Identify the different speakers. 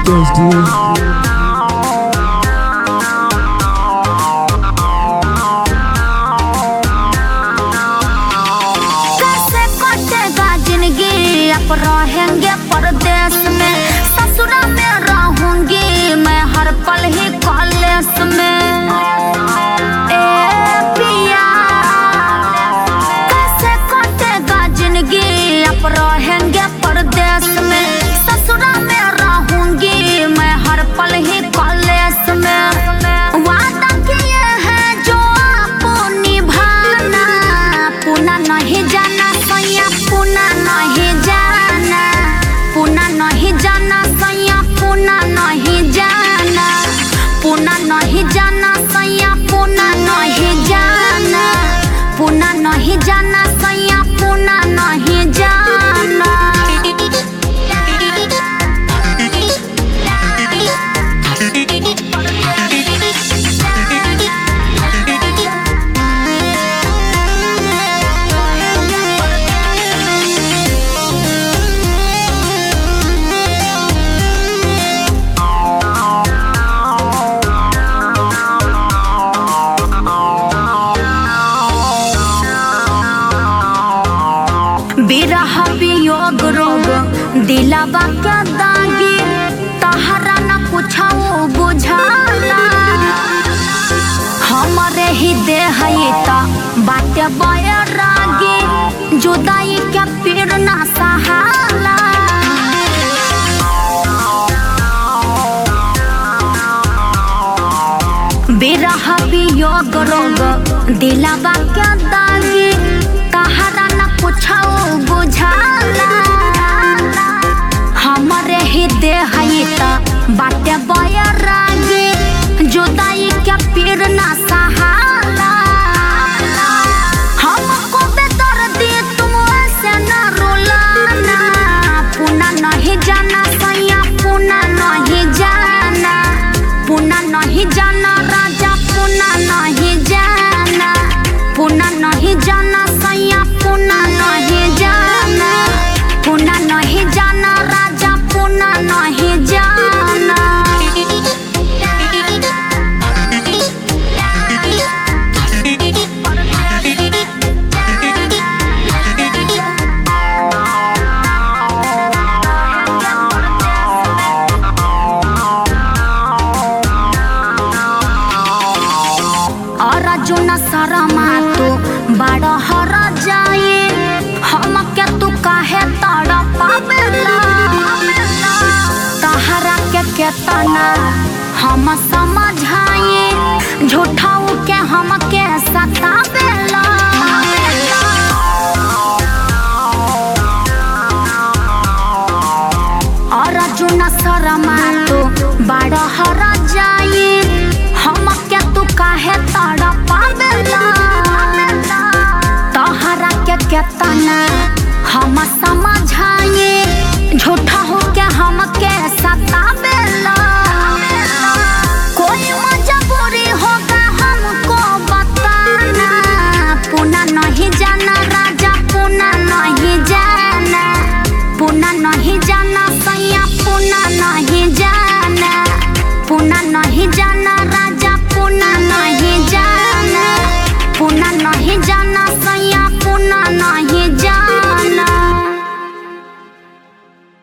Speaker 1: Beaters, dude.
Speaker 2: रहेंगे परदेश में, ससुरा में रहूंगी मैं हर पल ही कॉलेज में। ए पिया कैसे कटेगा जिंदगी, अब रहेंगे परदेश में, ससुरा में रहूंगी मैं हर पल ही कॉलेज में। वादा किए हैं जो आपको निभाना, पुनः नहीं जाना सैया, पुनः नहीं जाना, पुनः नहीं जाना सैया, पुनः नहीं जाना, पुनः नहीं जाना सैया, पुनः नहीं जाना, पुनः नहीं जाना सैया, पुनः नहीं जाना। बिरह वियोग रोग दिलावा के दागी, तहरा न कुछो बुझाला, हमरे ही देह त बाटे बैरागी, जुदाई के पीर न सहाला। बिरह वियोग रोग दिलावा के दागी, तहरा न कुछो बुझाला, हमरे ही देह त बाटे बैरागी, जुदाई के पीर न सहाला। हमको बेदर्दी तुम ऐसे न रुलाना, पुनः नहीं जाना सैया, पुनः नहीं जाना, पुनः नहीं जाना राजा, पुनः नहीं जाना, पुनः नहीं जाना सैया, पुनः नहीं जाना, पुनः नहीं जाना राजा, पुनः नहीं जाना। अर्जुन शर्मा तू बड़ा हर जाए, हमके तू काहे तड़पावेला, तहरा के केतना हम समझाए, झूठाऊ के हमके सतावेला। अर्जुन शर्मा तू बड़ा हर जाए, हमके तू काहे तड़पावेला, तहरा के केतना हम समझाए, झूठा